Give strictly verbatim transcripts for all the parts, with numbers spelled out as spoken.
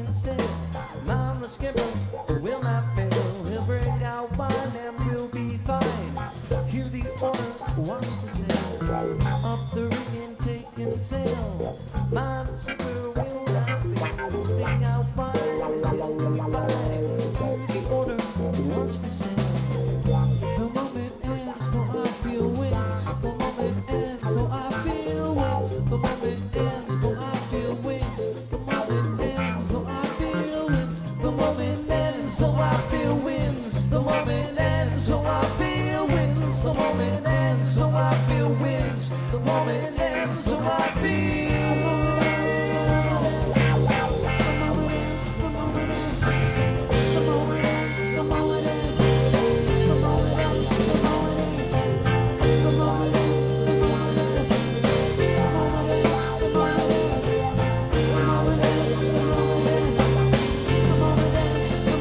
instead. Mom, the skipper, will not fail. He'll bring out wine and we'll be fine. Hear the order, watch the sail. Up the rigging, taking sail. Mom, the skipper, will not fail. He'll bring out wine and we'll be fine. Hear the order, watch the sail. The moment ends, though I feel winds. The moment ends, though I feel winds. The moment ends, though I feel winds. The moment ends, though I feel winds. The moment ends, though I feel winds. The moment ends, though I feel winds. The moment ends, though I feel winds. The moment ends, though I feel winds. The moment ends, the moment ends. The moment ends, the moment ends. The moment ends, the moment ends. The moment ends, the moment ends. The moment ends, the moment ends. The moment ends, the moment ends. The moment ends, the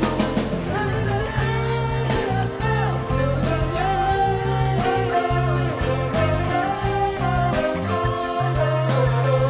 moment ends.